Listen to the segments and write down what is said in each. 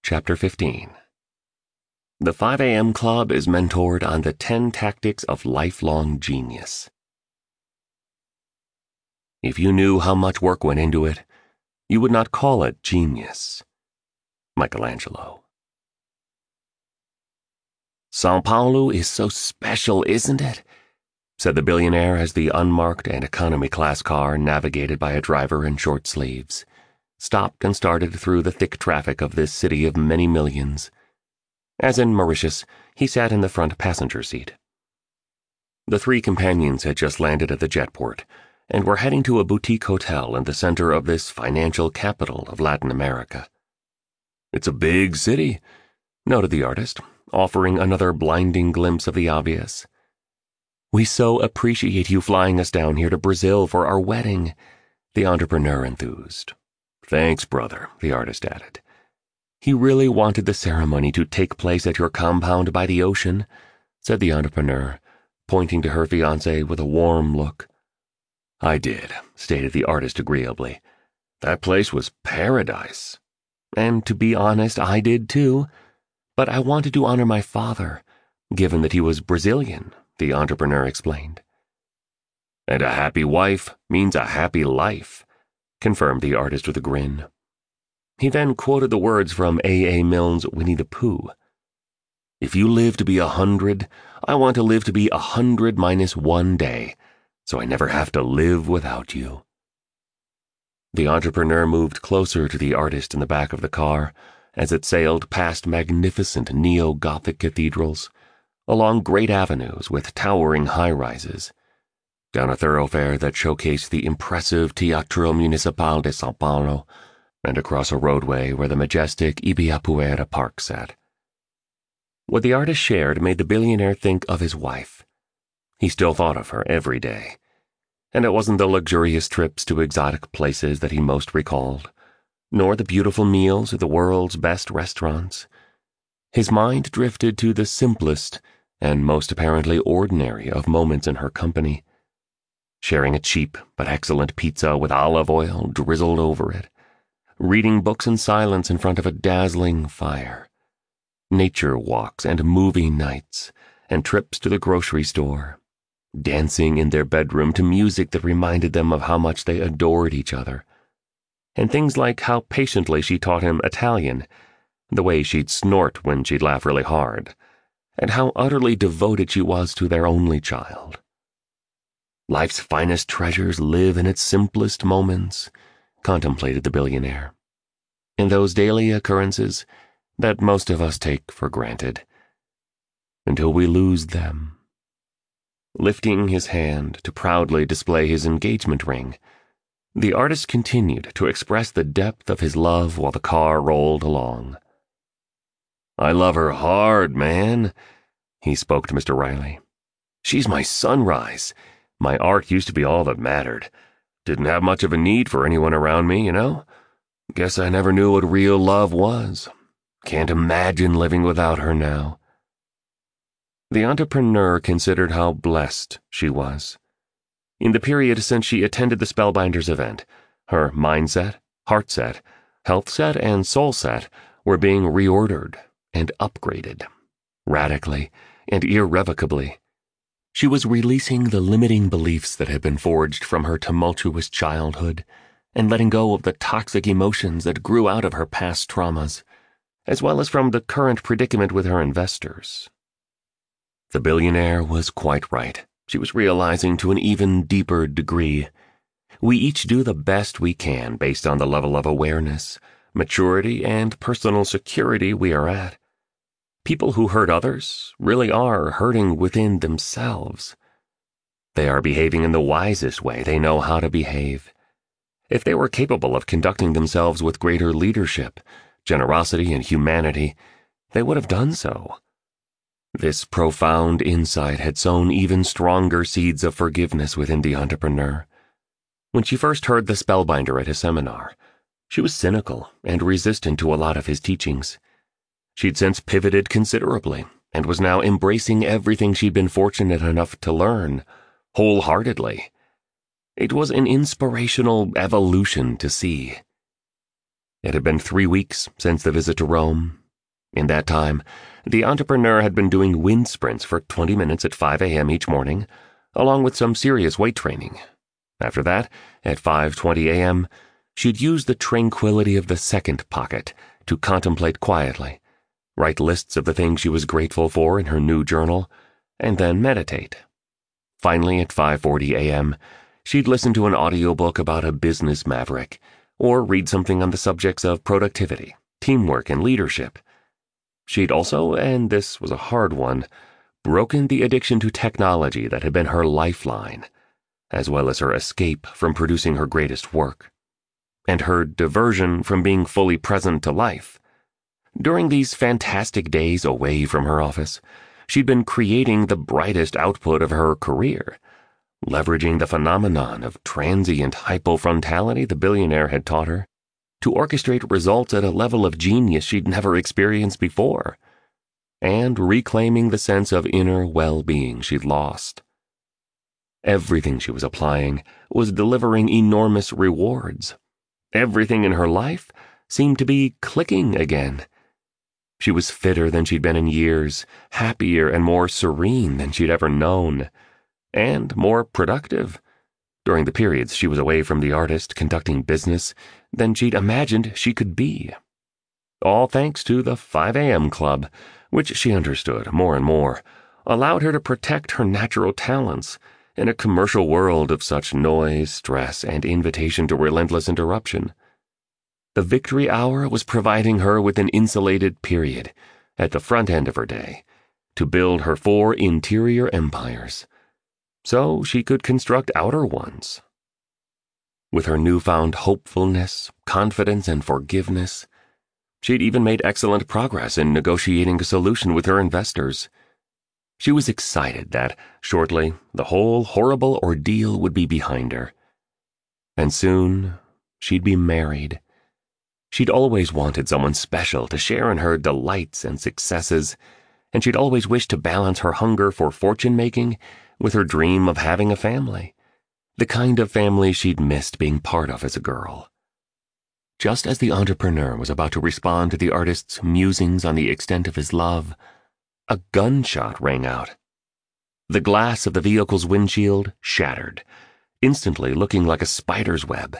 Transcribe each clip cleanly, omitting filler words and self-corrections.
Chapter 15. The 5 a.m. Club is mentored on the 10 tactics of lifelong genius. If you knew how much work went into it, you would not call it genius. Michelangelo. Sao Paulo is so special, isn't it? Said the billionaire as the unmarked and economy-class car, navigated by a driver in short sleeves, stopped and started through the thick traffic of this city of many millions. As in Mauritius, he sat in the front passenger seat. The three companions had just landed at the jetport and were heading to a boutique hotel in the center of this financial capital of Latin America. "It's a big city," noted the artist, offering another blinding glimpse of the obvious. "We so appreciate you flying us down here to Brazil for our wedding," the entrepreneur enthused. "Thanks, brother," the artist added. "He really wanted the ceremony to take place at your compound by the ocean," said the entrepreneur, pointing to her fiancé with a warm look. "I did," stated the artist agreeably. "That place was paradise." "And to be honest, I did too. But I wanted to honor my father, given that he was Brazilian," the entrepreneur explained. "And a happy wife means a happy life," confirmed the artist with a grin. He then quoted the words from A. Milne's Winnie the Pooh. "If you live to be 100, I want to live to be 100 minus 1 day, so I never have to live without you." The entrepreneur moved closer to the artist in the back of the car as it sailed past magnificent neo-Gothic cathedrals, along great avenues with towering high-rises, down a thoroughfare that showcased the impressive Teatro Municipal de Sao Paulo, and across a roadway where the majestic Ibirapuera Park sat. What the artist shared made the billionaire think of his wife. He still thought of her every day, and it wasn't the luxurious trips to exotic places that he most recalled, nor the beautiful meals at the world's best restaurants. His mind drifted to the simplest and most apparently ordinary of moments in her company, sharing a cheap but excellent pizza with olive oil drizzled over it, reading books in silence in front of a dazzling fire, nature walks and movie nights, and trips to the grocery store, dancing in their bedroom to music that reminded them of how much they adored each other, and things like how patiently she taught him Italian, the way she'd snort when she'd laugh really hard, and how utterly devoted she was to their only child. Life's finest treasures live in its simplest moments, contemplated the billionaire. In those daily occurrences that most of us take for granted, until we lose them. Lifting his hand to proudly display his engagement ring, the artist continued to express the depth of his love while the car rolled along. "I love her hard, man," he spoke to Mr. Riley. "She's my sunrise. My art used to be all that mattered. Didn't have much of a need for anyone around me, you know? Guess I never knew what real love was. Can't imagine living without her now." The entrepreneur considered how blessed she was. In the period since she attended the Spellbinders event, her mindset, heart set, health set, and soul set were being reordered and upgraded, radically and irrevocably. She was releasing the limiting beliefs that had been forged from her tumultuous childhood and letting go of the toxic emotions that grew out of her past traumas, as well as from the current predicament with her investors. The billionaire was quite right. She was realizing to an even deeper degree. We each do the best we can based on the level of awareness, maturity, and personal security we are at. People who hurt others really are hurting within themselves. They are behaving in the wisest way they know how to behave. If they were capable of conducting themselves with greater leadership, generosity, and humanity, they would have done so. This profound insight had sown even stronger seeds of forgiveness within the entrepreneur. When she first heard the spellbinder at his seminar, she was cynical and resistant to a lot of his teachings. She'd since pivoted considerably and was now embracing everything she'd been fortunate enough to learn, wholeheartedly. It was an inspirational evolution to see. It had been 3 weeks since the visit to Rome. In that time, the entrepreneur had been doing wind sprints for 20 minutes at 5 a.m. each morning, along with some serious weight training. After that, at 5:20 a.m., she'd use the tranquility of the second pocket to contemplate quietly, write lists of the things she was grateful for in her new journal, and then meditate. Finally, at 5:40 a.m., she'd listen to an audiobook about a business maverick, or read something on the subjects of productivity, teamwork, and leadership. She'd also, and this was a hard one, broken the addiction to technology that had been her lifeline, as well as her escape from producing her greatest work, and her diversion from being fully present to life. During these fantastic days away from her office, she'd been creating the brightest output of her career, leveraging the phenomenon of transient hypofrontality the billionaire had taught her to orchestrate results at a level of genius she'd never experienced before, and reclaiming the sense of inner well-being she'd lost. Everything she was applying was delivering enormous rewards. Everything in her life seemed to be clicking again. She was fitter than she'd been in years, happier and more serene than she'd ever known, and more productive during the periods she was away from the artist conducting business than she'd imagined she could be. All thanks to the 5 a.m. club, which she understood more and more, allowed her to protect her natural talents in a commercial world of such noise, stress, and invitation to relentless interruption. The victory hour was providing her with an insulated period at the front end of her day to build her 4 interior empires, so she could construct outer ones. With her newfound hopefulness, confidence, and forgiveness, she'd even made excellent progress in negotiating a solution with her investors. She was excited that, shortly, the whole horrible ordeal would be behind her. And soon, she'd be married. She'd always wanted someone special to share in her delights and successes, and she'd always wished to balance her hunger for fortune-making with her dream of having a family, the kind of family she'd missed being part of as a girl. Just as the entrepreneur was about to respond to the artist's musings on the extent of his love, a gunshot rang out. The glass of the vehicle's windshield shattered, instantly looking like a spider's web.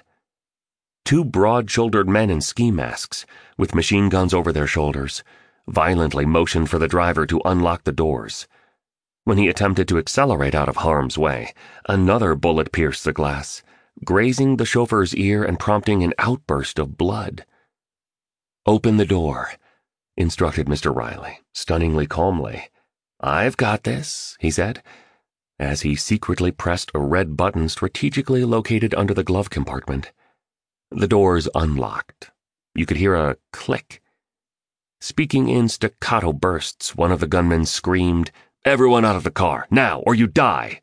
2 broad-shouldered men in ski masks, with machine guns over their shoulders, violently motioned for the driver to unlock the doors. When he attempted to accelerate out of harm's way, another bullet pierced the glass, grazing the chauffeur's ear and prompting an outburst of blood. "Open the door," instructed Mr. Riley, stunningly calmly. "I've got this," he said, as he secretly pressed a red button strategically located under the glove compartment. The doors unlocked. You could hear a click. Speaking in staccato bursts, one of the gunmen screamed, "Everyone out of the car, now, or you die!"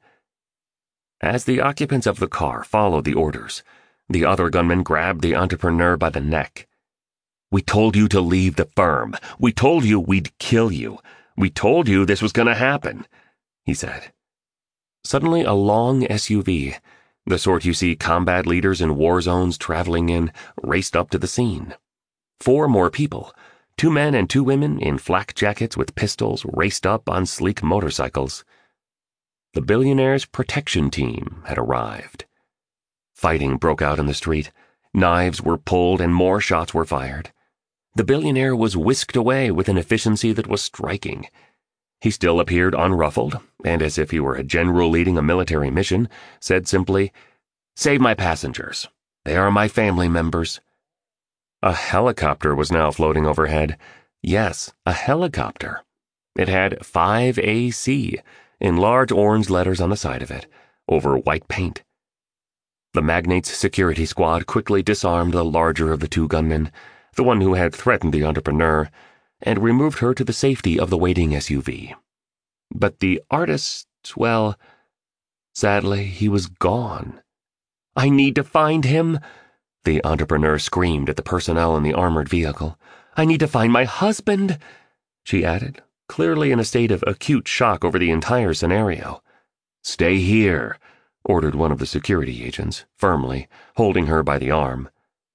As the occupants of the car followed the orders, the other gunman grabbed the entrepreneur by the neck. "We told you to leave the firm. We told you we'd kill you. We told you this was going to happen," he said. Suddenly, a long SUV, the sort you see combat leaders in war zones traveling in, raced up to the scene. 4 more people, 2 men and 2 women in flak jackets with pistols, raced up on sleek motorcycles. The billionaire's protection team had arrived. Fighting broke out in the street. Knives were pulled and more shots were fired. The billionaire was whisked away with an efficiency that was striking. He still appeared unruffled, and as if he were a general leading a military mission, said simply, "Save my passengers. They are my family members." A helicopter was now floating overhead. Yes, a helicopter. It had 5AC in large orange letters on the side of it, over white paint. The magnate's security squad quickly disarmed the larger of the 2 gunmen, the one who had threatened the entrepreneur, and removed her to the safety of the waiting SUV. But the artist, well, sadly, he was gone. "I need to find him," the entrepreneur screamed at the personnel in the armored vehicle. "I need to find my husband," she added, clearly in a state of acute shock over the entire scenario. "Stay here," ordered one of the security agents, firmly, holding her by the arm.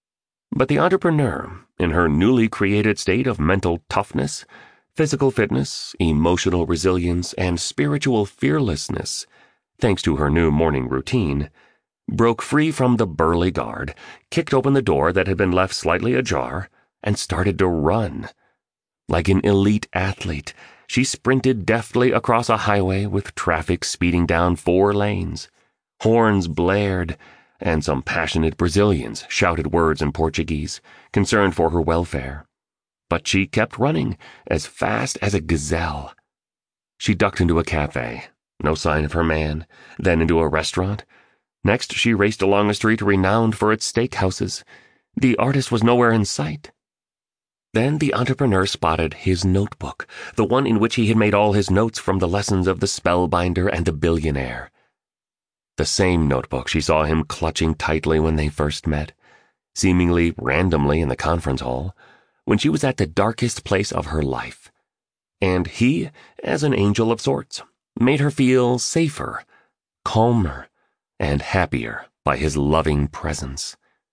But the entrepreneur, in her newly created state of mental toughness, physical fitness, emotional resilience, and spiritual fearlessness, thanks to her new morning routine, broke free from the burly guard, kicked open the door that had been left slightly ajar, and started to run. Like an elite athlete, she sprinted deftly across a highway with traffic speeding down 4 lanes. Horns blared, and some passionate Brazilians shouted words in Portuguese, concerned for her welfare. But she kept running, as fast as a gazelle. She ducked into a cafe, no sign of her man, then into a restaurant. Next, she raced along a street renowned for its steakhouses. The artist was nowhere in sight. Then the entrepreneur spotted his notebook, the one in which he had made all his notes from the lessons of the spellbinder and the billionaire. The same notebook she saw him clutching tightly when they first met, seemingly randomly in the conference hall, when she was at the darkest place of her life. And he, as an angel of sorts, made her feel safer, calmer, and happier by his loving presence.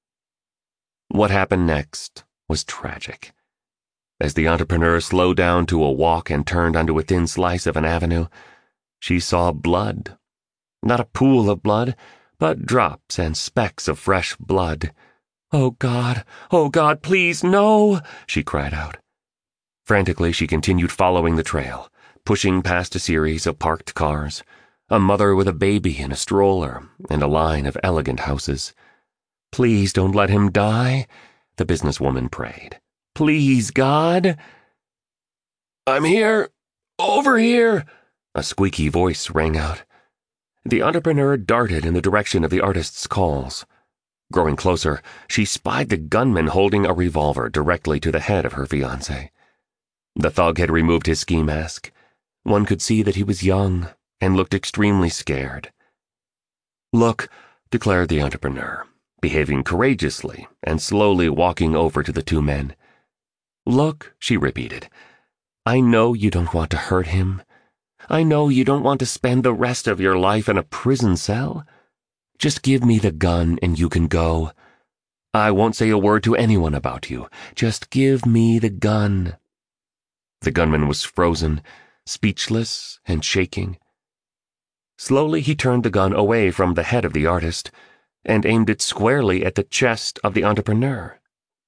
What happened next was tragic. As the entrepreneur slowed down to a walk and turned onto a thin slice of an avenue, she saw blood. Not a pool of blood, but drops and specks of fresh blood. Oh, God, please, no!" she cried out. Frantically, she continued following the trail, pushing past a series of parked cars, a mother with a baby in a stroller, and a line of elegant houses. "Please don't let him die," the businesswoman prayed. "Please, God." "I'm here! Over here!" a squeaky voice rang out. The entrepreneur darted in the direction of the artist's calls. Growing closer, she spied the gunman holding a revolver directly to the head of her fiancé. The thug had removed his ski mask. One could see that he was young and looked extremely scared. "Look," declared the entrepreneur, behaving courageously and slowly walking over to the 2 men. "Look," she repeated. "I know you don't want to hurt him. I know you don't want to spend the rest of your life in a prison cell. Just give me the gun and you can go. I won't say a word to anyone about you. Just give me the gun." The gunman was frozen, speechless and shaking. Slowly he turned the gun away from the head of the artist and aimed it squarely at the chest of the entrepreneur.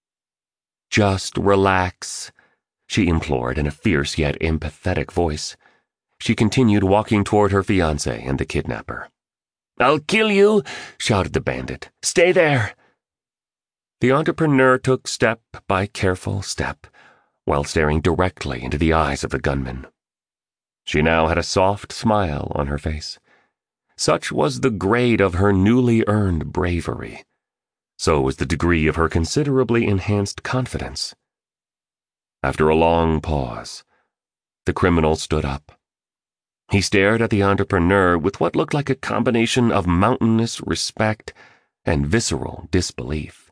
"Just relax," she implored in a fierce yet empathetic voice. She continued walking toward her fiancé and the kidnapper. "I'll kill you," shouted the bandit. "Stay there." The entrepreneur took step by careful step, while staring directly into the eyes of the gunman. She now had a soft smile on her face. Such was the grade of her newly earned bravery. So was the degree of her considerably enhanced confidence. After a long pause, the criminal stood up. He stared at the entrepreneur with what looked like a combination of mountainous respect and visceral disbelief.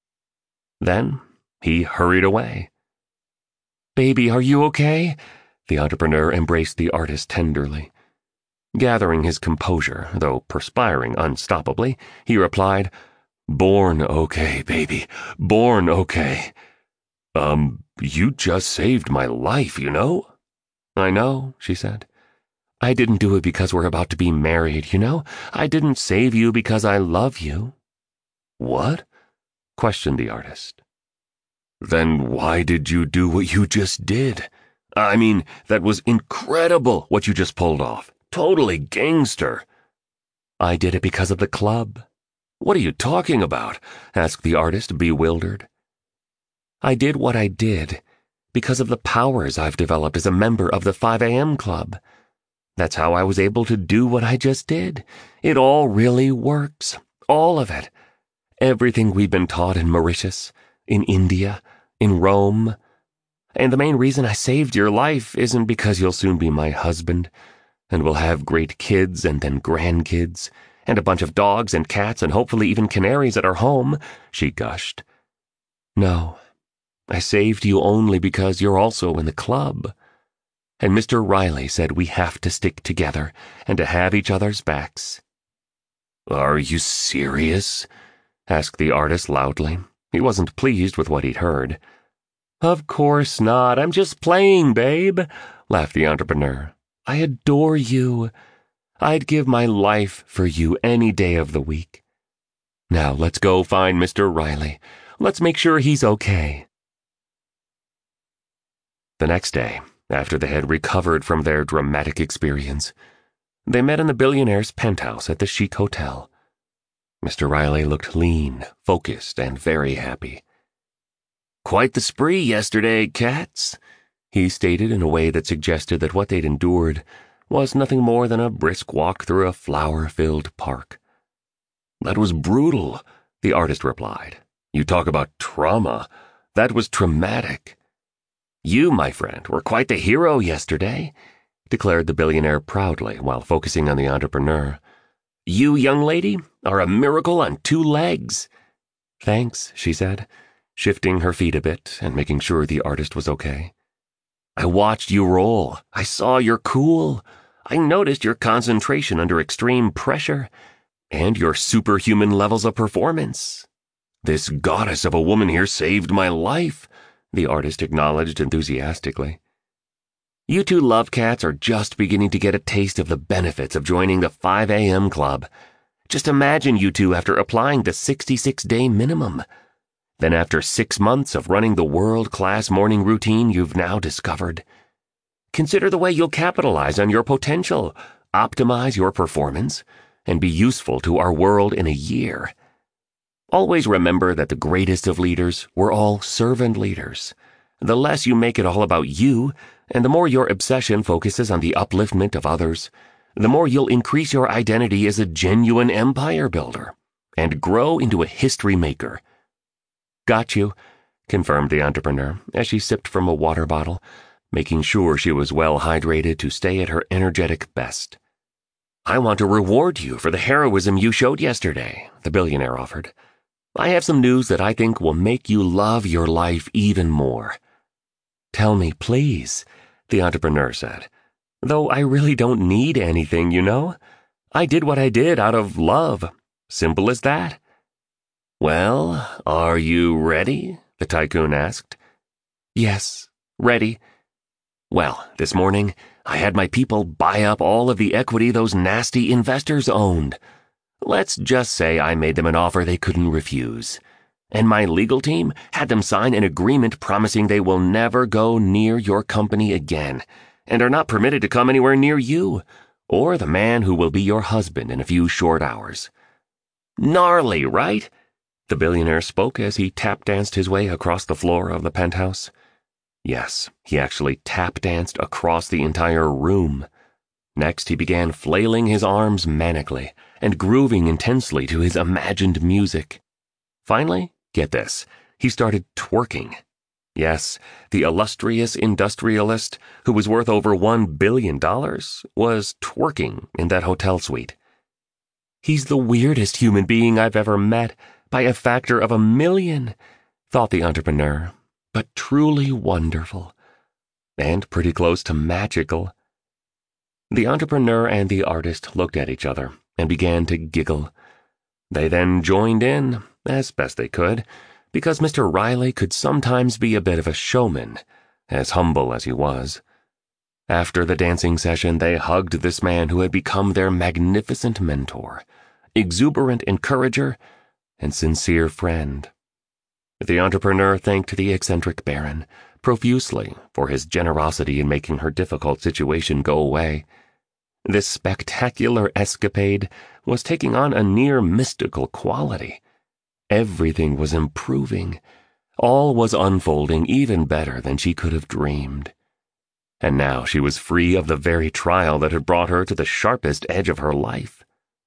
Then he hurried away. "Baby, are you okay?" The entrepreneur embraced the artist tenderly. Gathering his composure, though perspiring unstoppably, he replied, "Born okay, baby. Born okay. You just saved my life, you know?" "I know," she said. "I didn't do it because we're about to be married, you know? I didn't save you because I love you." "What?" questioned the artist. "Then why did you do what you just did? I mean, that was incredible what you just pulled off. Totally gangster." "I did it because of the club." "What are you talking about?" asked the artist, bewildered. "I did what I did because of the powers I've developed as a member of the 5 a.m. club. That's how I was able to do what I just did. It all really works. All of it. Everything we've been taught in Mauritius, in India, in Rome. And the main reason I saved your life isn't because you'll soon be my husband, and we'll have great kids and then grandkids, and a bunch of dogs and cats and hopefully even canaries at our home," she gushed. "No, I saved you only because you're also in the club. And Mr. Riley said we have to stick together and to have each other's backs." "Are you serious?" asked the artist loudly. He wasn't pleased with what he'd heard. "Of course not. I'm just playing, babe," laughed the entrepreneur. "I adore you. I'd give my life for you any day of the week. Now let's go find Mr. Riley. Let's make sure he's okay." The next day, after they had recovered from their dramatic experience, they met in the billionaire's penthouse at the chic hotel. Mr. Riley looked lean, focused, and very happy. "Quite the spree yesterday, cats," he stated in a way that suggested that what they'd endured was nothing more than a brisk walk through a flower-filled park. "That was brutal," the artist replied. "You talk about trauma. That was traumatic." "You, my friend, were quite the hero yesterday," declared the billionaire proudly while focusing on the entrepreneur. "You, young lady, are a miracle on two legs." "Thanks," she said, shifting her feet a bit and making sure the artist was okay. "I watched you roll. I saw you're cool. I noticed your concentration under extreme pressure and your superhuman levels of performance. This goddess of a woman here saved my life," the artist acknowledged enthusiastically. "You two love cats are just beginning to get a taste of the benefits of joining the 5 a.m. club. Just imagine you two after applying the 66-day minimum. Then after 6 months of running the world-class morning routine you've now discovered. Consider the way you'll capitalize on your potential, optimize your performance, and be useful to our world in a year. Always remember that the greatest of leaders were all servant leaders. The less you make it all about you, and the more your obsession focuses on the upliftment of others, the more you'll increase your identity as a genuine empire builder and grow into a history maker." "Got you," confirmed the entrepreneur as she sipped from a water bottle, making sure she was well hydrated to stay at her energetic best. "I want to reward you for the heroism you showed yesterday," the billionaire offered. "I have some news that I think will make you love your life even more." "Tell me, please," the entrepreneur said. "Though I really don't need anything, you know. I did what I did out of love. Simple as that." "Well, are you ready?" the tycoon asked. "Yes, ready." "Well, this morning, I had my people buy up all of the equity those nasty investors owned. Let's just say I made them an offer they couldn't refuse. And my legal team had them sign an agreement promising they will never go near your company again, and are not permitted to come anywhere near you, or the man who will be your husband in a few short hours. Gnarly, right?" The billionaire spoke as he tap-danced his way across the floor of the penthouse. Yes, he actually tap-danced across the entire room. Next, he began flailing his arms manically and grooving intensely to his imagined music. Finally, get this, he started twerking. Yes, the illustrious industrialist, who was worth over $1 billion, was twerking in that hotel suite. "He's the weirdest human being I've ever met, by a factor of 1,000,000, thought the entrepreneur, but truly wonderful. And pretty close to magical. The entrepreneur and the artist looked at each other and began to giggle. They then joined in, as best they could, because Mr. Riley could sometimes be a bit of a showman, as humble as he was. After the dancing session, they hugged this man who had become their magnificent mentor, exuberant encourager, and sincere friend. The entrepreneur thanked the eccentric baron profusely for his generosity in making her difficult situation go away. This spectacular escapade was taking on a near mystical quality. Everything was improving. All was unfolding even better than she could have dreamed. And now she was free of the very trial that had brought her to the sharpest edge of her life.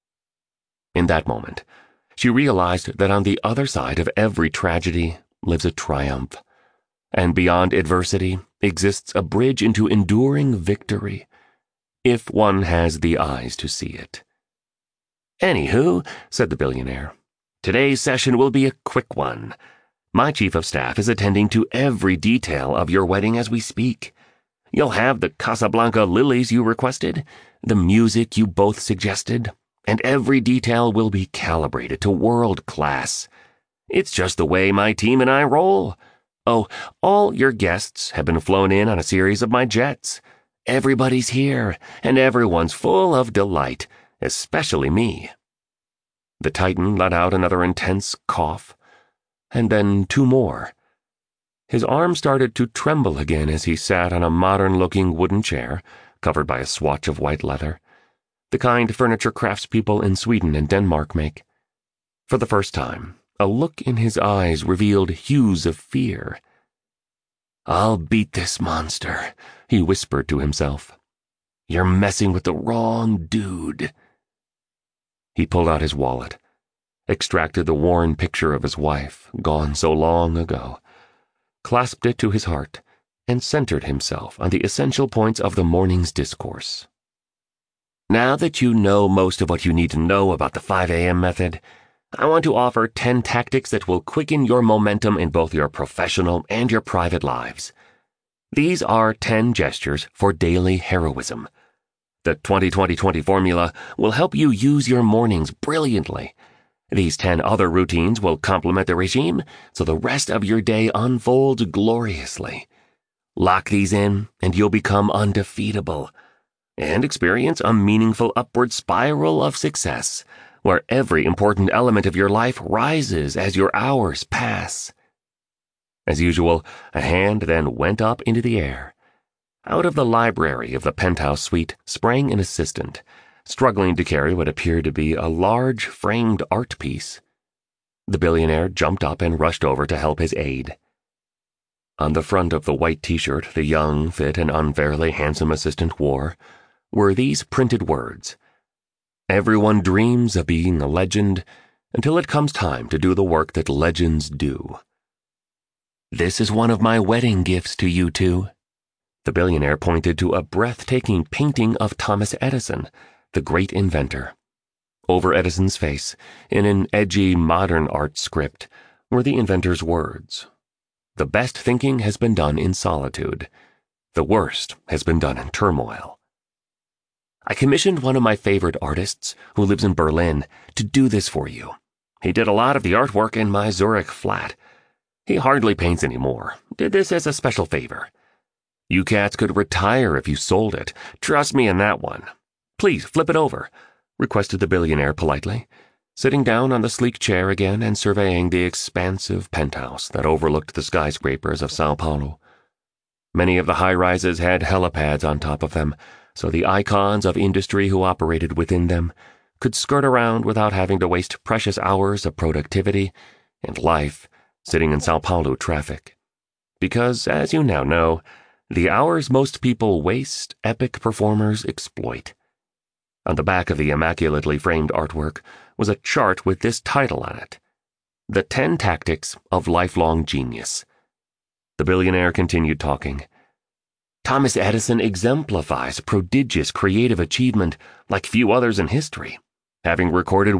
In that moment, she realized that on the other side of every tragedy lives a triumph, and beyond adversity exists a bridge into enduring victory, if one has the eyes to see it. "Anywho," said the billionaire, "today's session will be a quick one. My chief of staff is attending to every detail of your wedding as we speak. You'll have the Casablanca lilies you requested, the music you both suggested, and every detail will be calibrated to world class. It's just the way my team and I roll. Oh, all your guests have been flown in on a series of my jets. Everybody's here, and everyone's full of delight, especially me." The Titan let out another intense cough, and then two more. His arm started to tremble again as he sat on a modern-looking wooden chair, covered by a swatch of white leather, the kind furniture craftspeople in Sweden and Denmark make. For the first time, a look in his eyes revealed hues of fear. "I'll beat this monster," he whispered to himself. "You're messing with the wrong dude." He pulled out his wallet, extracted the worn picture of his wife, gone so long ago, clasped it to his heart, and centered himself on the essential points of the morning's discourse. "Now that you know most of what you need to know about the 5 a.m. method, I want to offer 10 tactics that will quicken your momentum in both your professional and your private lives. These are 10 gestures for daily heroism. The 20-20-20 formula will help you use your mornings brilliantly. These 10 other routines will complement the regime so the rest of your day unfolds gloriously. Lock these in, and you'll become undefeatable and experience a meaningful upward spiral of success, where every important element of your life rises as your hours pass." As usual, a hand then went up into the air. Out of the library of the penthouse suite sprang an assistant, struggling to carry what appeared to be a large framed art piece. The billionaire jumped up and rushed over to help his aide. On the front of the white t-shirt the young, fit, and unfairly handsome assistant wore were these printed words: "Everyone dreams of being a legend until it comes time to do the work that legends do. This is one of my wedding gifts to you two." The billionaire pointed to a breathtaking painting of Thomas Edison, the great inventor. Over Edison's face, in an edgy modern art script, were the inventor's words: "The best thinking has been done in solitude. The worst has been done in turmoil." I commissioned one of my favorite artists, who lives in Berlin, to do this for you. He did a lot of the artwork in my Zurich flat. He hardly paints anymore. Did this as a special favor. You cats could retire if you sold it. Trust me on that one. Please flip it over," requested the billionaire politely, sitting down on the sleek chair again and surveying the expansive penthouse that overlooked the skyscrapers of Sao Paulo. Many of the high-rises had helipads on top of them, so the icons of industry who operated within them could skirt around without having to waste precious hours of productivity and life sitting in Sao Paulo traffic. Because, as you now know, the hours most people waste, epic performers exploit. On the back of the immaculately framed artwork was a chart with this title on it: "The 10 Tactics of Lifelong Genius." The billionaire continued talking. "Thomas Edison exemplifies prodigious creative achievement like few others in history, having recorded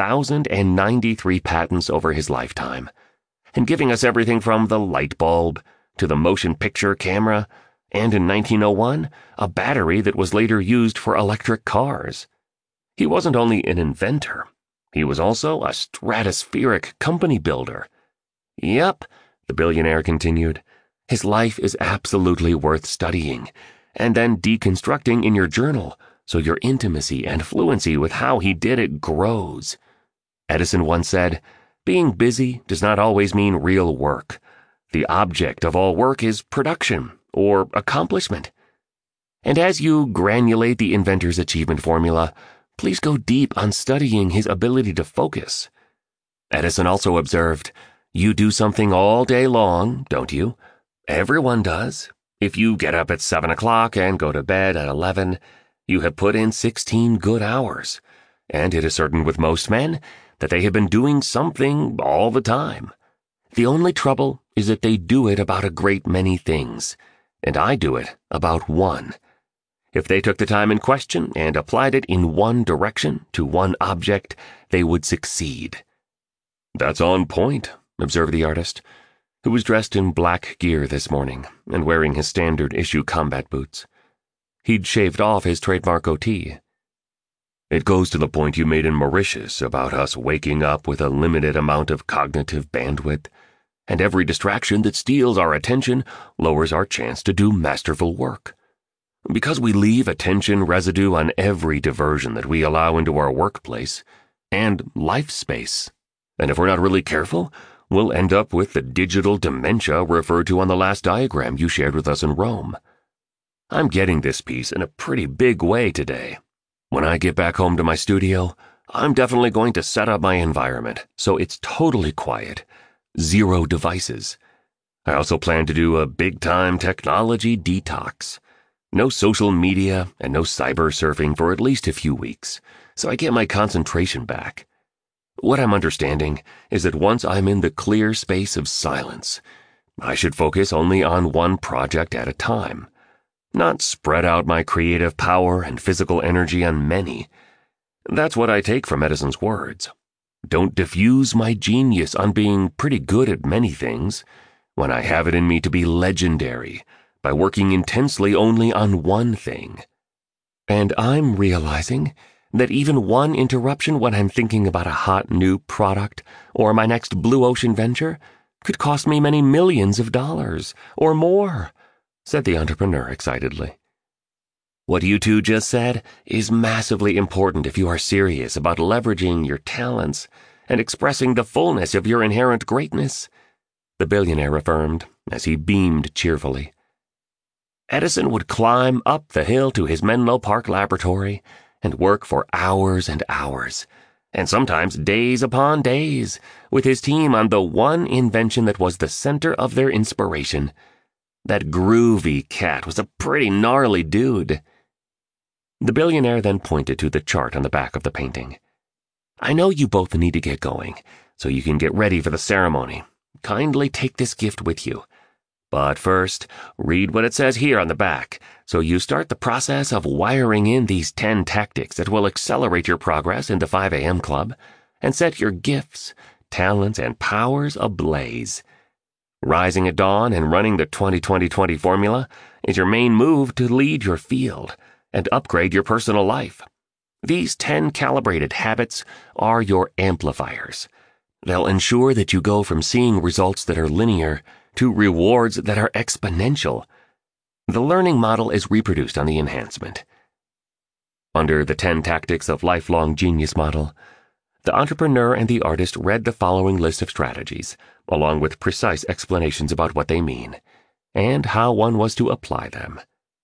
1,093 patents over his lifetime, and giving us everything from the light bulb to the motion picture camera, and in 1901, a battery that was later used for electric cars. He wasn't only an inventor, he was also a stratospheric company builder. Yep," the billionaire continued, "his life is absolutely worth studying, and then deconstructing in your journal, so your intimacy and fluency with how he did it grows. Edison once said, 'Being busy does not always mean real work. The object of all work is production, or accomplishment.' And as you granulate the inventor's achievement formula, please go deep on studying his ability to focus. Edison also observed, 'You do something all day long, don't you? Everyone does. If you get up at 7 o'clock and go to bed at 11, you have put in 16 good hours, and it is certain with most men that they have been doing something all the time. The only trouble is that they do it about a great many things, and I do it about one. If they took the time in question and applied it in one direction to one object, they would succeed." "That's on point," observed the artist, who was dressed in black gear this morning and wearing his standard issue combat boots. He'd shaved off his trademark goatee. It goes to the point you made in Mauritius about us waking up with a limited amount of cognitive bandwidth, and every distraction that steals our attention lowers our chance to do masterful work. Because we leave attention residue on every diversion that we allow into our workplace and life space. And if we're not really careful, we'll end up with the digital dementia referred to on the last diagram you shared with us in Rome. I'm getting this piece in a pretty big way today. When I get back home to my studio, I'm definitely going to set up my environment so it's totally quiet, 0 devices. I also plan to do a big-time technology detox. No social media and no cyber surfing for at least a few weeks, so I get my concentration back. What I'm understanding is that once I'm in the clear space of silence, I should focus only on one project at a time, not spread out my creative power and physical energy on many. That's what I take from Edison's words. Don't diffuse my genius on being pretty good at many things when I have it in me to be legendary by working intensely only on one thing. And I'm realizing that even one interruption when I'm thinking about a hot new product or my next blue ocean venture could cost me many millions of dollars or more, said the entrepreneur excitedly. What you two just said is massively important if you are serious about leveraging your talents and expressing the fullness of your inherent greatness, the billionaire affirmed as he beamed cheerfully. Edison would climb up the hill to his Menlo Park laboratory and work for hours and hours, and sometimes days upon days, with his team on the one invention that was the center of their inspiration. That groovy cat was a pretty gnarly dude. The billionaire then pointed to the chart on the back of the painting. I know you both need to get going, so you can get ready for the ceremony. Kindly take this gift with you. But first, read what it says here on the back, so you start the process of wiring in these 10 tactics that will accelerate your progress in the 5 a.m. club and set your gifts, talents, and powers ablaze. Rising at dawn and running the 20-20-20 formula is your main move to lead your field and upgrade your personal life. These 10 calibrated habits are your amplifiers. They'll ensure that you go from seeing results that are linear to rewards that are exponential. The learning model is reproduced on the enhancement. Under the 10 Tactics of Lifelong Genius model, the entrepreneur and the artist read the following list of strategies, along with precise explanations about what they mean, and how one was to apply them.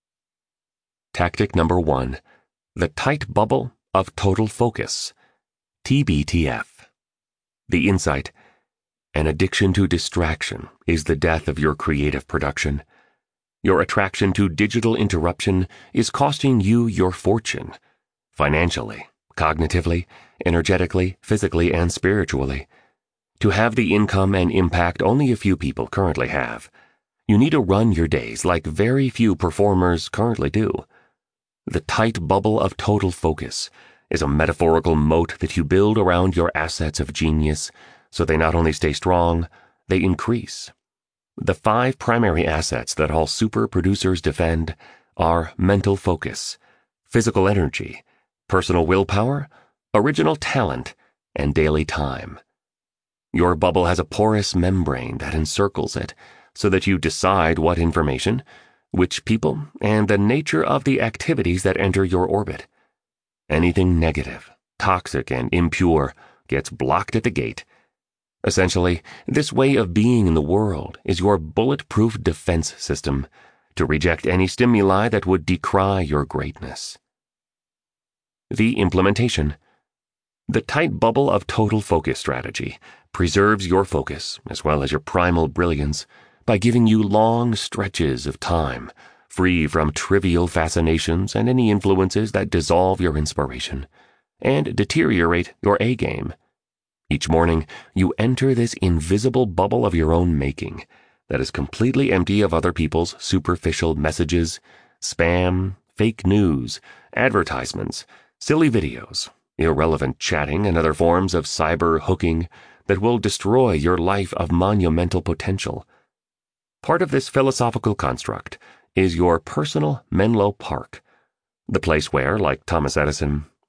Tactic number 1, the tight bubble of total focus, TBTF. The insight: an addiction to distraction is the death of your creative production. Your attraction to digital interruption is costing you your fortune, financially, cognitively, energetically, physically, and spiritually. To have the income and impact only a few people currently have, you need to run your days like very few performers currently do. The tight bubble of total focus is a metaphorical moat that you build around your assets of genius, so they not only stay strong, they increase. The 5 primary assets that all super producers defend are mental focus, physical energy, personal willpower, original talent, and daily time. Your bubble has a porous membrane that encircles it so that you decide what information, which people, and the nature of the activities that enter your orbit. Anything negative, toxic, and impure gets blocked at the gate. Essentially, this way of being in the world is your bulletproof defense system to reject any stimuli that would decry your greatness. The implementation. The tight bubble of total focus strategy preserves your focus as well as your primal brilliance by giving you long stretches of time free from trivial fascinations and any influences that dissolve your inspiration and deteriorate your A-game. Each morning, you enter this invisible bubble of your own making that is completely empty of other people's superficial messages, spam, fake news, advertisements, silly videos, irrelevant chatting, and other forms of cyber hooking that will destroy your life of monumental potential. Part of this philosophical construct is your personal Menlo Park, the place where, like Thomas Edison,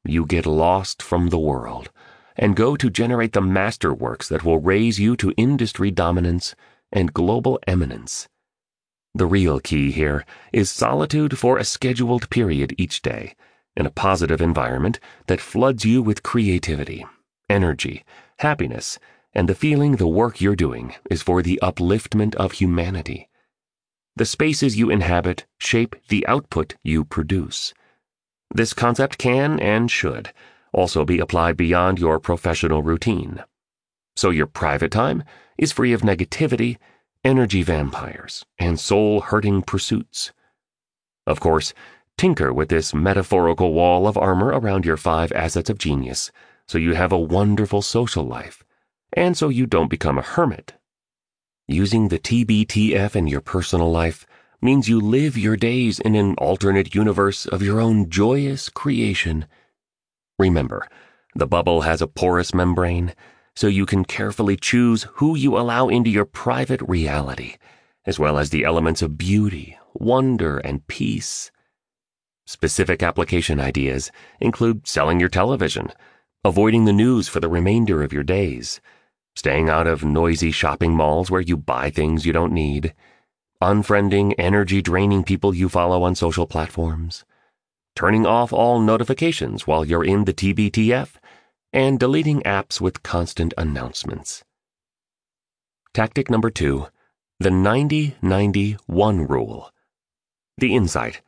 you get lost from the world and go to generate the masterworks that will raise you to industry dominance and global eminence. The real key here is solitude for a scheduled period each day, in a positive environment that floods you with creativity, energy, happiness, and the feeling the work you're doing is for the upliftment of humanity. The spaces you inhabit shape the output you produce. This concept can and should also be applied beyond your professional routine. So your private time is free of negativity, energy vampires, and soul-hurting pursuits. Of course, tinker with this metaphorical wall of armor around your 5 assets of genius so you have a wonderful social life, and so you don't become a hermit. Using the TBTF in your personal life means you live your days in an alternate universe of your own joyous creation. Remember, the bubble has a porous membrane, so you can carefully choose who you allow into your private reality, as well as the elements of beauty, wonder, and peace. Specific application ideas include selling your television, avoiding the news for the remainder of your days, staying out of noisy shopping malls where you buy things you don't need, unfriending energy-draining people you follow on social platforms, turning off all notifications while you're in the TBTF, and deleting apps with constant announcements. Tactic number 2, the 90-90-1 rule. The insight.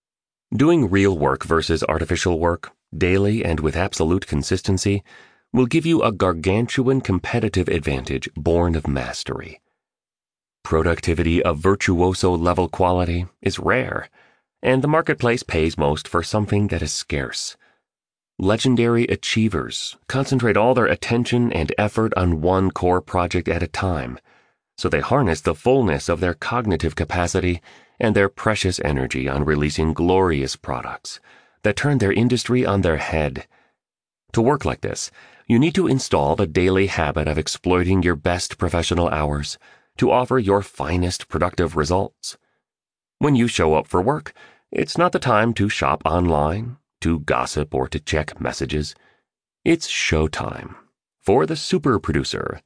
Doing real work versus artificial work, daily and with absolute consistency, will give you a gargantuan competitive advantage born of mastery. Productivity of virtuoso-level quality is rare, and the marketplace pays most for something that is scarce. Legendary achievers concentrate all their attention and effort on one core project at a time, so they harness the fullness of their cognitive capacity and their precious energy on releasing glorious products that turn their industry on their head. To work like this, you need to install the daily habit of exploiting your best professional hours to offer your finest productive results. When you show up for work, it's not the time to shop online, to gossip, or to check messages. It's showtime for the super producer.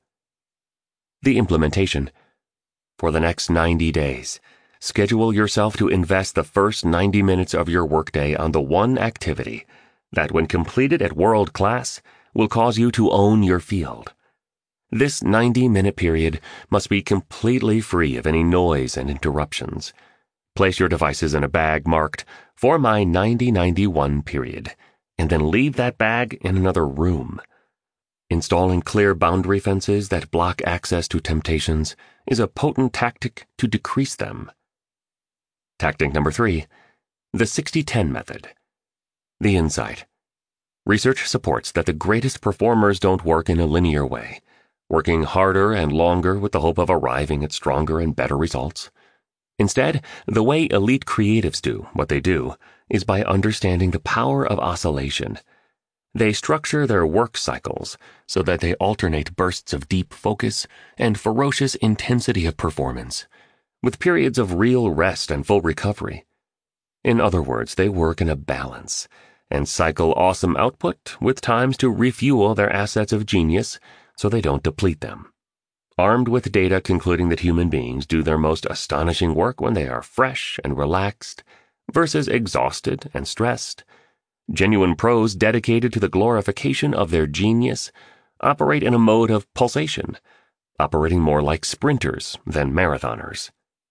The implementation. For the next 90 days, schedule yourself to invest the first 90 minutes of your workday on the one activity that, when completed at world class, will cause you to own your field. This 90-minute period must be completely free of any noise and interruptions. Place your devices in a bag marked "For my 90-91 period," and then leave that bag in another room. Installing clear boundary fences that block access to temptations is a potent tactic to decrease them. Tactic number 3, the 60-10 method. The insight. Research supports that the greatest performers don't work in a linear way, working harder and longer with the hope of arriving at stronger and better results. Instead, the way elite creatives do what they do is by understanding the power of oscillation. They structure their work cycles so that they alternate bursts of deep focus and ferocious intensity of performance, with periods of real rest and full recovery. In other words, they work in a balance and cycle awesome output with times to refuel their assets of genius so they don't deplete them. Armed with data concluding that human beings do their most astonishing work when they are fresh and relaxed versus exhausted and stressed, genuine pros dedicated to the glorification of their genius operate in a mode of pulsation, operating more like sprinters than marathoners.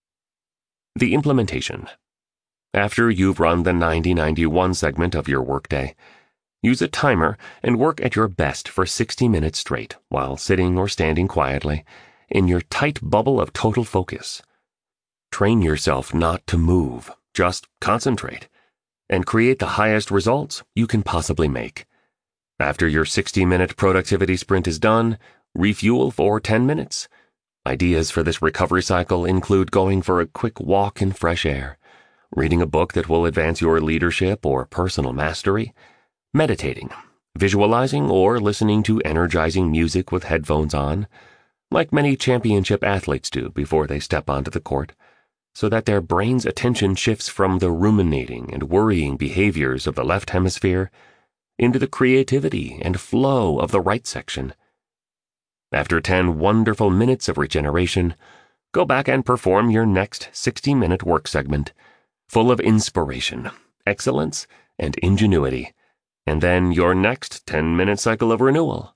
The implementation. After you've run the 90-91 segment of your workday, use a timer and work at your best for 60 minutes straight while sitting or standing quietly in your tight bubble of total focus. Train yourself not to move, just concentrate, and create the highest results you can possibly make. After your 60-minute productivity sprint is done, refuel for 10 minutes. Ideas for this recovery cycle include going for a quick walk in fresh air, reading a book that will advance your leadership or personal mastery, meditating, visualizing, or listening to energizing music with headphones on, like many championship athletes do before they step onto the court, so that their brain's attention shifts from the ruminating and worrying behaviors of the left hemisphere into the creativity and flow of the right section. After 10 wonderful minutes of regeneration, go back and perform your next 60-minute work segment, full of inspiration, excellence, and ingenuity, and then your next 10-minute cycle of renewal.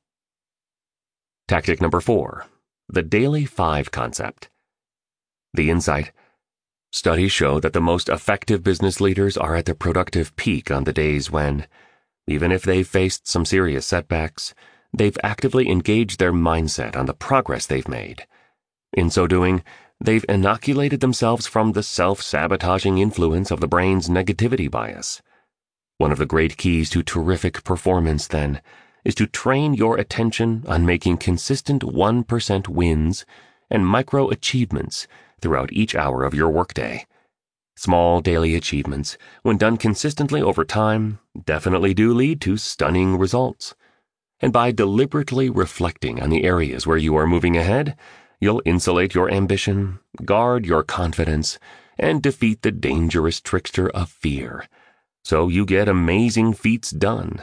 Tactic number 4, the Daily 5 concept. The insight: studies show that the most effective business leaders are at their productive peak on the days when, even if they've faced some serious setbacks, they've actively engaged their mindset on the progress they've made. In so doing, they've inoculated themselves from the self-sabotaging influence of the brain's negativity bias. One of the great keys to terrific performance, then, is to train your attention on making consistent 1% wins and micro-achievements throughout each hour of your workday. Small daily achievements, when done consistently over time, definitely do lead to stunning results. And by deliberately reflecting on the areas where you are moving ahead, you'll insulate your ambition, guard your confidence, and defeat the dangerous trickster of fear, so you get amazing feats done.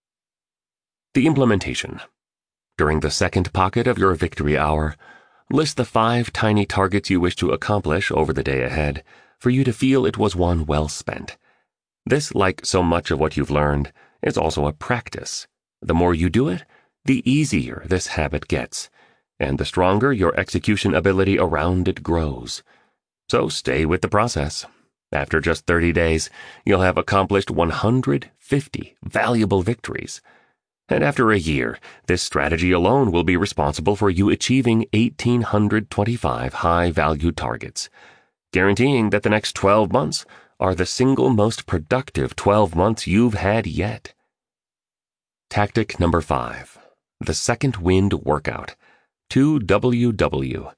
The implementation. During the second pocket of your victory hour, list the 5 tiny targets you wish to accomplish over the day ahead for you to feel it was one well spent. This, like so much of what you've learned, is also a practice. The more you do it, the easier this habit gets, and the stronger your execution ability around it grows. So stay with the process. After just 30 days, you'll have accomplished 150 valuable victories. And after a year, this strategy alone will be responsible for you achieving 1,825 high-value targets, guaranteeing that the next 12 months are the single most productive 12 months you've had yet. Tactic number 5, the Second Wind Workout, 2WW.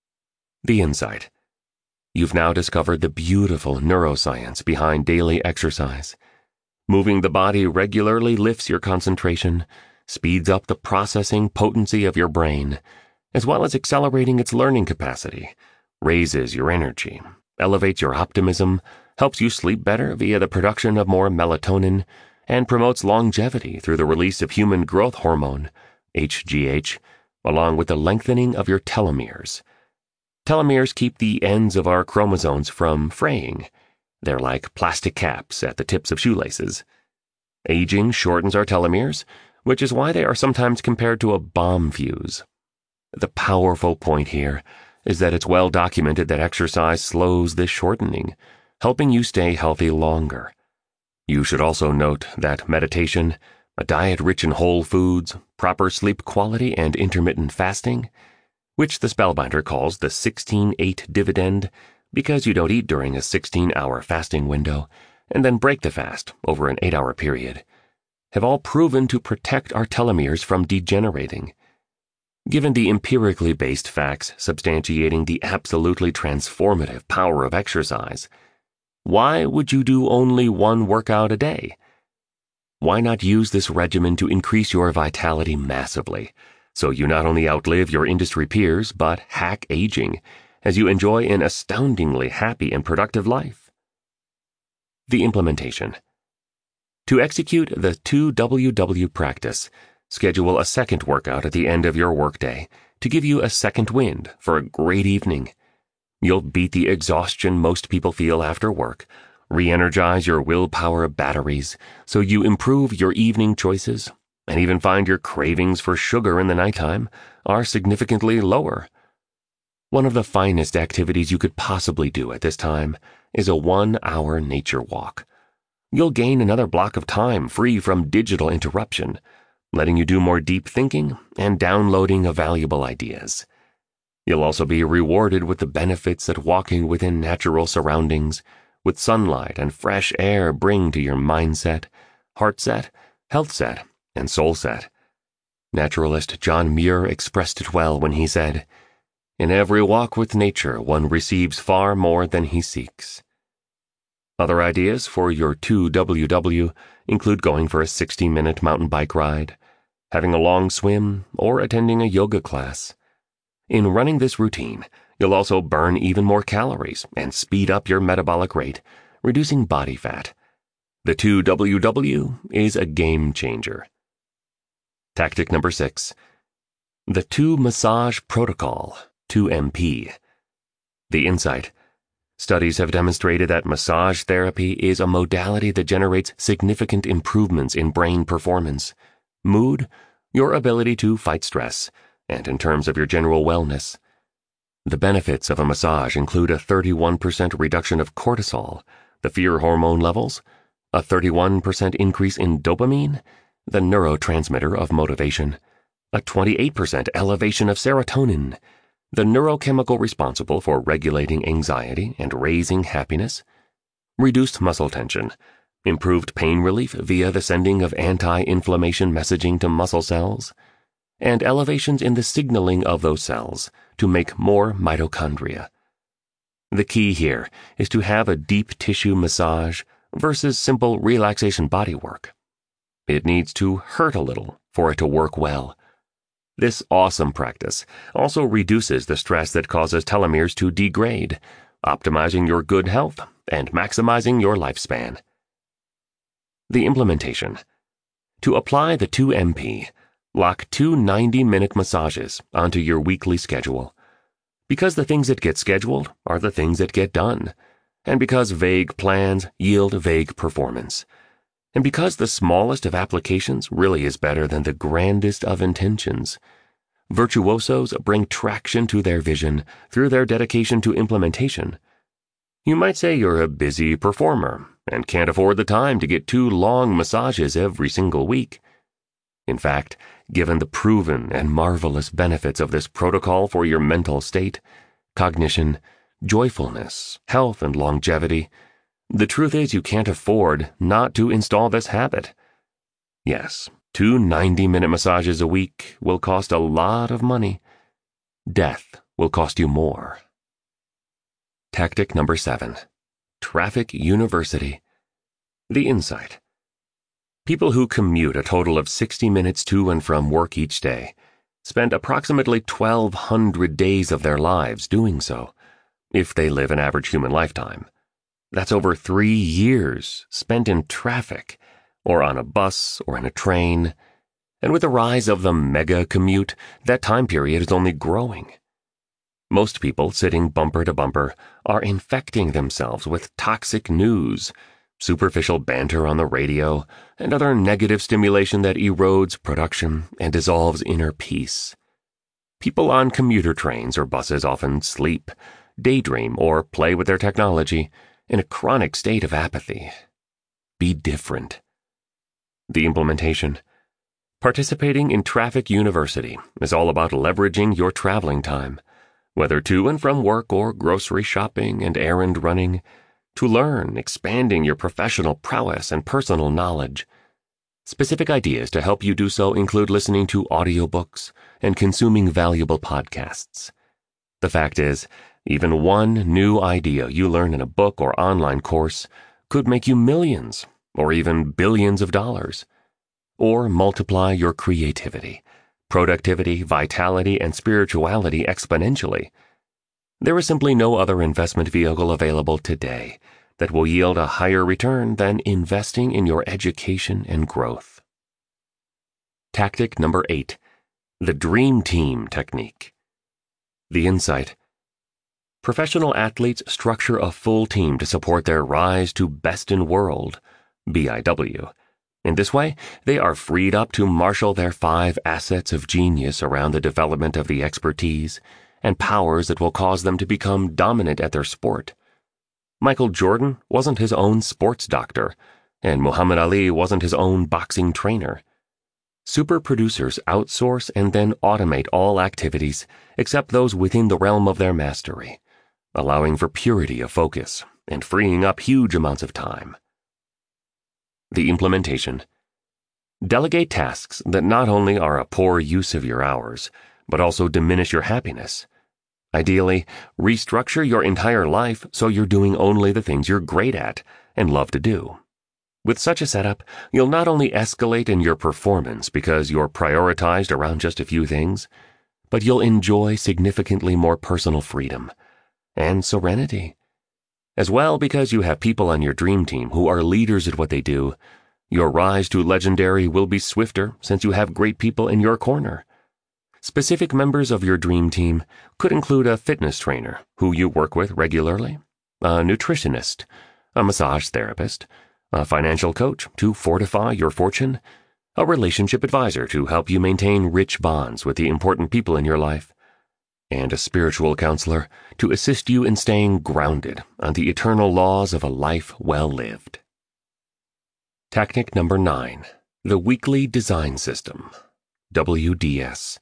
The insight: you've now discovered the beautiful neuroscience behind daily exercise. Moving the body regularly lifts your concentration, speeds up the processing potency of your brain, as well as accelerating its learning capacity, raises your energy, elevates your optimism, helps you sleep better via the production of more melatonin, and promotes longevity through the release of human growth hormone, HGH, along with the lengthening of your telomeres. Telomeres keep the ends of our chromosomes from fraying. They're like plastic caps at the tips of shoelaces. Aging shortens our telomeres, which is why they are sometimes compared to a bomb fuse. The powerful point here is that it's well documented that exercise slows this shortening, helping you stay healthy longer. You should also note that meditation, a diet rich in whole foods, proper sleep quality, and intermittent fasting, which the Spellbinder calls the 16-8 dividend, because you don't eat during a 16-hour fasting window and then break the fast over an 8-hour period, have all proven to protect our telomeres from degenerating. Given the empirically based facts substantiating the absolutely transformative power of exercise, why would you do only one workout a day? Why not use this regimen to increase your vitality massively, so you not only outlive your industry peers, but hack aging, as you enjoy an astoundingly happy and productive life? The implementation. To execute the 2WW practice, schedule a second workout at the end of your workday to give you a second wind for a great evening. You'll beat the exhaustion most people feel after work, re-energize your willpower batteries so you improve your evening choices, and even find your cravings for sugar in the nighttime are significantly lower. One of the finest activities you could possibly do at this time is a 1-hour nature walk. You'll gain another block of time free from digital interruption, letting you do more deep thinking and downloading of valuable ideas. You'll also be rewarded with the benefits that walking within natural surroundings, with sunlight and fresh air, bring to your mindset, heart set, health set, and soul set. Naturalist John Muir expressed it well when he said, "In every walk with nature, one receives far more than he seeks." Other ideas for your 2WW include going for a 60-minute mountain bike ride, having a long swim, or attending a yoga class. In running this routine, you'll also burn even more calories and speed up your metabolic rate, reducing body fat. The 2WW is a game changer. Tactic number 6. The 2 Massage Protocol, 2MP. The insight. Studies have demonstrated that massage therapy is a modality that generates significant improvements in brain performance, mood, your ability to fight stress, and in terms of your general wellness. The benefits of a massage include a 31% reduction of cortisol, the fear hormone levels, a 31% increase in dopamine, the neurotransmitter of motivation, a 28% elevation of serotonin, the neurochemical responsible for regulating anxiety and raising happiness, reduced muscle tension, improved pain relief via the sending of anti-inflammation messaging to muscle cells, and elevations in the signaling of those cells to make more mitochondria. The key here is to have a deep tissue massage versus simple relaxation bodywork. It needs to hurt a little for it to work well. This awesome practice also reduces the stress that causes telomeres to degrade, optimizing your good health and maximizing your lifespan. The implementation. To apply the 2MP, lock 2 90-minute massages onto your weekly schedule. Because the things that get scheduled are the things that get done, and because vague plans yield vague performance, and because the smallest of applications really is better than the grandest of intentions, virtuosos bring traction to their vision through their dedication to implementation. You might say you're a busy performer and can't afford the time to get 2 long massages every single week. In fact, given the proven and marvelous benefits of this protocol for your mental state, cognition, joyfulness, health, and longevity, the truth is you can't afford not to install this habit. Yes, 2 90-minute massages a week will cost a lot of money. Death will cost you more. Tactic number 7. Traffic University. The insight. People who commute a total of 60 minutes to and from work each day spend approximately 1,200 days of their lives doing so, if they live an average human lifetime. That's over 3 years spent in traffic, or on a bus or in a train, and with the rise of the mega commute, that time period is only growing. Most people sitting bumper to bumper are infecting themselves with toxic news, superficial banter on the radio, and other negative stimulation that erodes production and dissolves inner peace. People on commuter trains or buses often sleep, daydream, or play with their technology in a chronic state of apathy. Be different. The implementation. Participating in Traffic University is all about leveraging your traveling time, whether to and from work or grocery shopping and errand running, to learn, expanding your professional prowess and personal knowledge. Specific ideas to help you do so include listening to audiobooks and consuming valuable podcasts. The fact is, even one new idea you learn in a book or online course could make you millions or even billions of dollars. Or multiply your creativity, productivity, vitality, and spirituality exponentially. There is simply no other investment vehicle available today that will yield a higher return than investing in your education and growth. Tactic number 8. The Dream Team Technique. The insight. Professional athletes structure a full team to support their rise to best in world, BIW. In this way, they are freed up to marshal their 5 assets of genius around the development of the expertise and powers that will cause them to become dominant at their sport. Michael Jordan wasn't his own sports doctor, and Muhammad Ali wasn't his own boxing trainer. Super producers outsource and then automate all activities except those within the realm of their mastery, allowing for purity of focus and freeing up huge amounts of time. The implementation. Delegate tasks that not only are a poor use of your hours, but also diminish your happiness. Ideally, restructure your entire life so you're doing only the things you're great at and love to do. With such a setup, you'll not only escalate in your performance because you're prioritized around just a few things, but you'll enjoy significantly more personal freedom and serenity. As well, because you have people on your dream team who are leaders at what they do, your rise to legendary will be swifter since you have great people in your corner. Specific members of your dream team could include a fitness trainer who you work with regularly, a nutritionist, a massage therapist, a financial coach to fortify your fortune, a relationship advisor to help you maintain rich bonds with the important people in your life, and a spiritual counselor to assist you in staying grounded on the eternal laws of a life well lived. Tactic number 9, the Weekly Design System, WDS.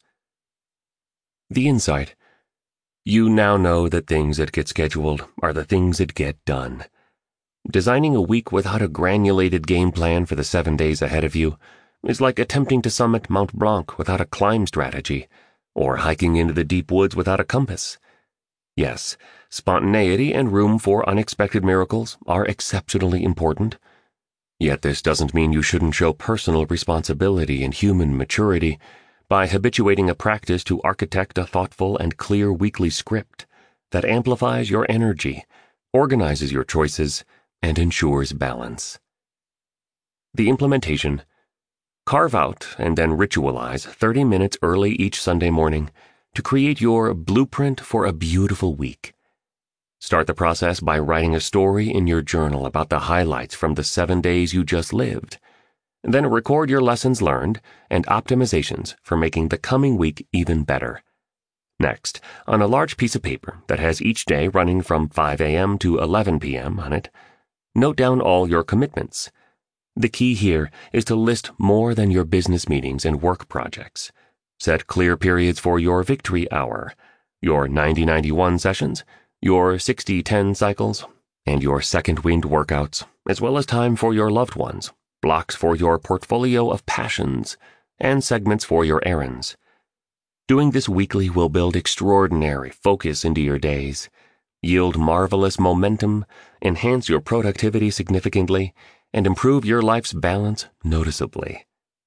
The insight. You now know that things that get scheduled are the things that get done. Designing a week without a granulated game plan for the 7 days ahead of you is like attempting to summit Mount Blanc without a climb strategy, or hiking into the deep woods without a compass. Yes, spontaneity and room for unexpected miracles are exceptionally important. Yet this doesn't mean you shouldn't show personal responsibility and human maturity by habituating a practice to architect a thoughtful and clear weekly script that amplifies your energy, organizes your choices, and ensures balance. The implementation. Carve out and then ritualize 30 minutes early each Sunday morning to create your blueprint for a beautiful week. Start the process by writing a story in your journal about the highlights from the 7 days you just lived. Then record your lessons learned and optimizations for making the coming week even better. Next, on a large piece of paper that has each day running from 5 a.m. to 11 p.m. on it, note down all your commitments. The key here is to list more than your business meetings and work projects. Set clear periods for your victory hour, your 90-91 sessions, your 60-10 cycles, and your second wind workouts, as well as time for your loved ones, blocks for your portfolio of passions, and segments for your errands. Doing this weekly will build extraordinary focus into your days, yield marvelous momentum, enhance your productivity significantly, and improve your life's balance noticeably.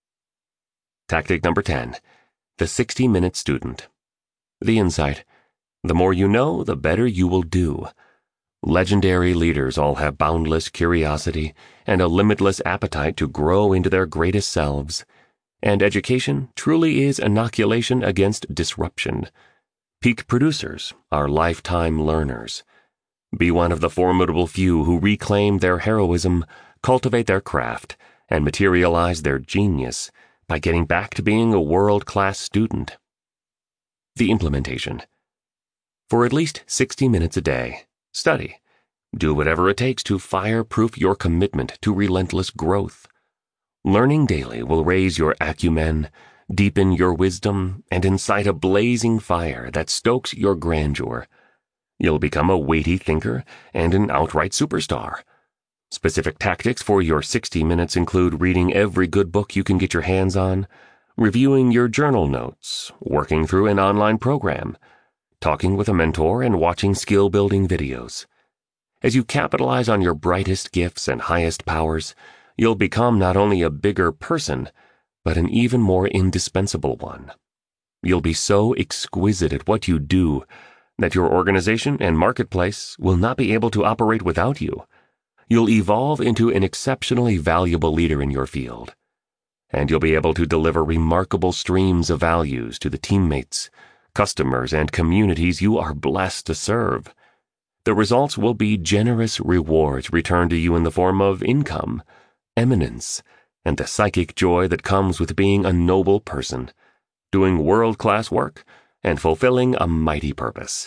Tactic number 10, the 60-minute student. The insight. The more you know, the better you will do. Legendary leaders all have boundless curiosity and a limitless appetite to grow into their greatest selves. And education truly is inoculation against disruption. Peak producers are lifetime learners. Be one of the formidable few who reclaim their heroism, cultivate their craft, and materialize their genius by getting back to being a world-class student. The implementation. For at least 60 minutes a day, study. Do whatever it takes to fireproof your commitment to relentless growth. Learning daily will raise your acumen, deepen your wisdom, and incite a blazing fire that stokes your grandeur. You'll become a weighty thinker and an outright superstar. Specific tactics for your 60 minutes include reading every good book you can get your hands on, reviewing your journal notes, working through an online program, talking with a mentor, and watching skill-building videos. As you capitalize on your brightest gifts and highest powers, you'll become not only a bigger person, but an even more indispensable one. You'll be so exquisite at what you do that your organization and marketplace will not be able to operate without you. You'll evolve into an exceptionally valuable leader in your field, and you'll be able to deliver remarkable streams of values to the teammates, customers, and communities you are blessed to serve. The results will be generous rewards returned to you in the form of income, eminence, and the psychic joy that comes with being a noble person, doing world-class work, and fulfilling a mighty purpose.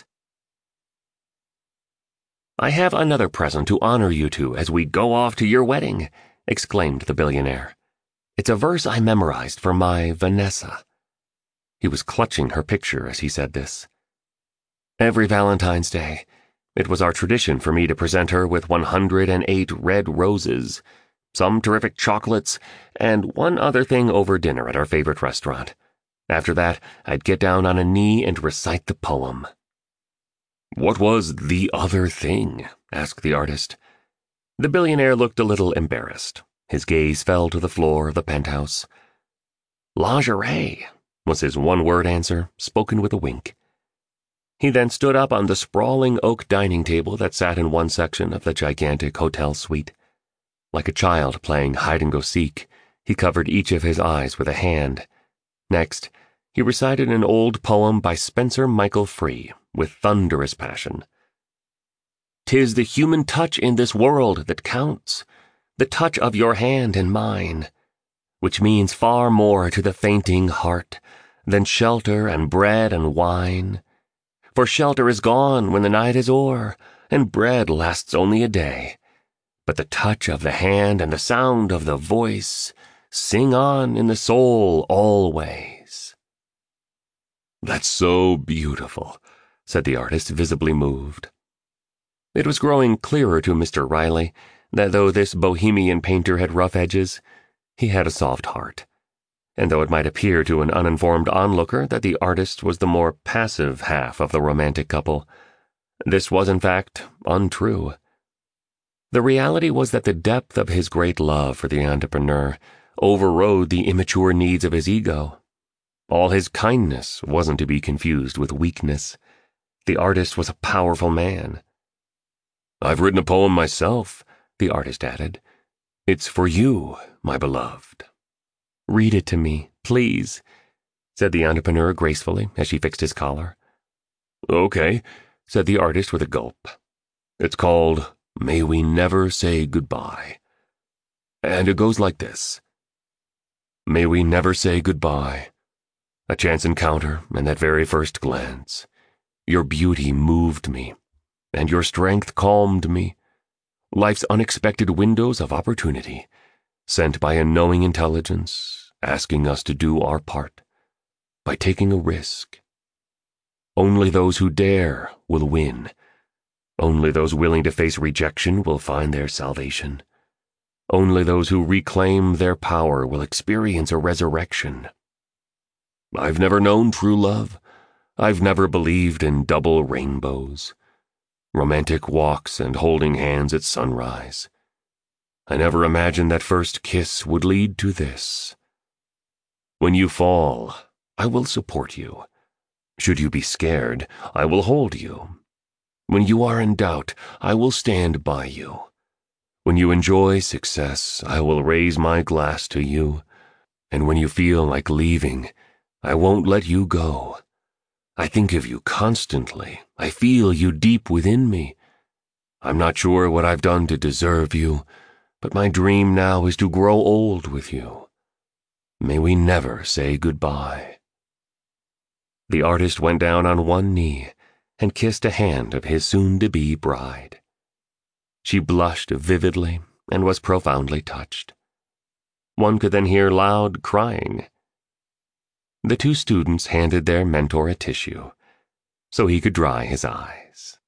"I have another present to honor you two as we go off to your wedding," exclaimed the billionaire. "It's a verse I memorized for my Vanessa." He was clutching her picture as he said this. "Every Valentine's Day, it was our tradition for me to present her with 108 red roses, some terrific chocolates, and one other thing over dinner at our favorite restaurant. After that, I'd get down on a knee and recite the poem." "What was the other thing?" asked the artist. The billionaire looked a little embarrassed. His gaze fell to the floor of the penthouse. "Lingerie," was his one-word answer, spoken with a wink. He then stood up on the sprawling oak dining table that sat in one section of the gigantic hotel suite. Like a child playing hide-and-go-seek, he covered each of his eyes with a hand. Next, he recited an old poem by Spencer Michael Free with thunderous passion. "'Tis the human touch in this world that counts, the touch of your hand in mine, which means far more to the fainting heart than shelter and bread and wine. For shelter is gone when the night is o'er, and bread lasts only a day. But the touch of the hand and the sound of the voice sing on in the soul always." "That's so beautiful," said the artist, visibly moved. It was growing clearer to Mr. Riley that though this bohemian painter had rough edges, he had a soft heart. And though it might appear to an uninformed onlooker that the artist was the more passive half of the romantic couple, this was in fact untrue. The reality was that the depth of his great love for the entrepreneur overrode the immature needs of his ego. All his kindness wasn't to be confused with weakness. The artist was a powerful man. "I've written a poem myself," the artist added. "It's for you, my beloved." "Read it to me, please," said the entrepreneur gracefully as she fixed his collar. "Okay," said the artist with a gulp. "It's called May We Never Say Goodbye. And it goes like this. May we never say goodbye. A chance encounter and that very first glance. Your beauty moved me, and your strength calmed me. Life's unexpected windows of opportunity, sent by a knowing intelligence, asking us to do our part, by taking a risk. Only those who dare will win. Only those willing to face rejection will find their salvation. Only those who reclaim their power will experience a resurrection. I've never known true love. I've never believed in double rainbows, romantic walks and holding hands at sunrise. I never imagined that first kiss would lead to this. When you fall, I will support you. Should you be scared, I will hold you. When you are in doubt, I will stand by you. When you enjoy success, I will raise my glass to you. And when you feel like leaving, I won't let you go. I think of you constantly. I feel you deep within me. I'm not sure what I've done to deserve you, but my dream now is to grow old with you. May we never say goodbye." The artist went down on one knee and kissed a hand of his soon-to-be bride. She blushed vividly and was profoundly touched. One could then hear loud crying. The two students handed their mentor a tissue so he could dry his eyes.